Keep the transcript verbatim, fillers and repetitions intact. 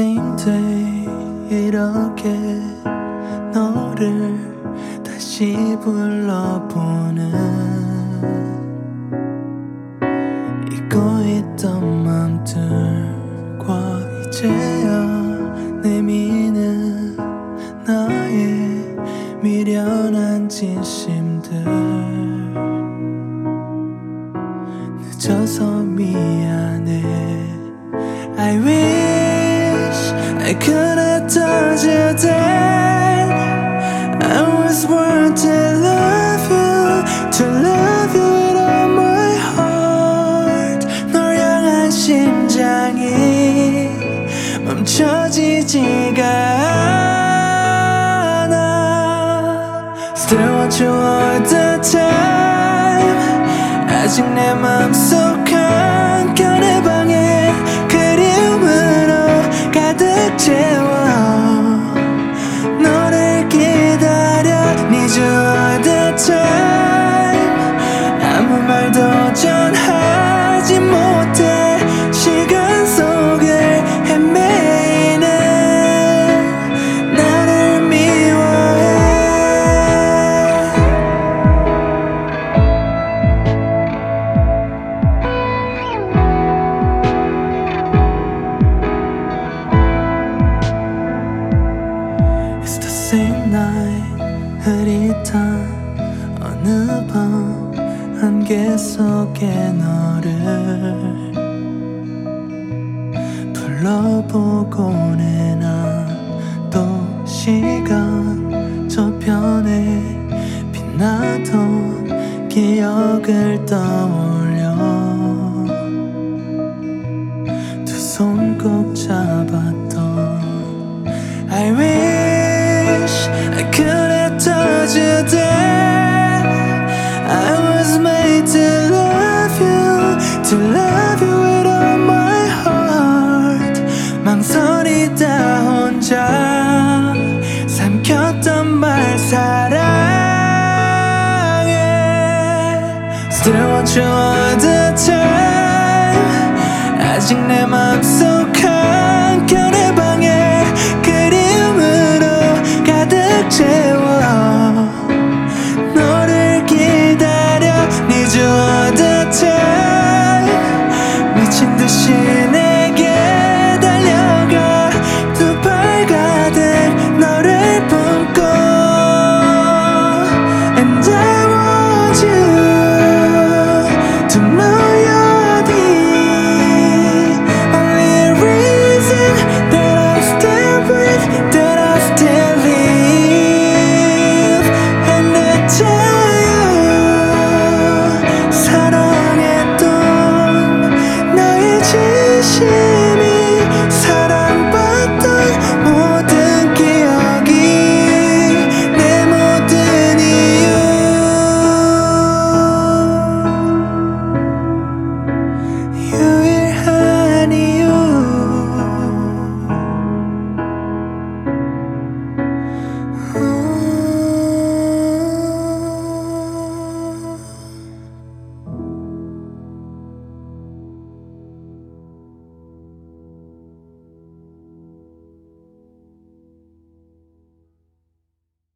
same day 이렇게 너를 다시 불러보는 잊고 있던 맘들과 이제야 내미는 나의 미련한 진심들 늦어서 미안해 I wish I could have told you that I was born to love you, to love you with all my heart. 널 향한 심장이 멈춰지지가 않아. Still want you all the time. 아직 내 맘속 한켠의 방에 그리움으로 가득 채워 너를 기다려 Need you all the time. 아무 말도 전하지 못해 시간 속을 헤매이는 나를 미워해. It's the same night 흐릿한 어느 밤 안개 속에 너를 불러보곤 해. 난 또 시간 저편에 빛나던 기억을 떠올려 두 손 꼭 잡았던 I wish I could have told you that I was made to love you, to love you with all my heart. 망설이다 혼자 삼켰던 말 사랑해. Still want you all the time. 아직 내 맘속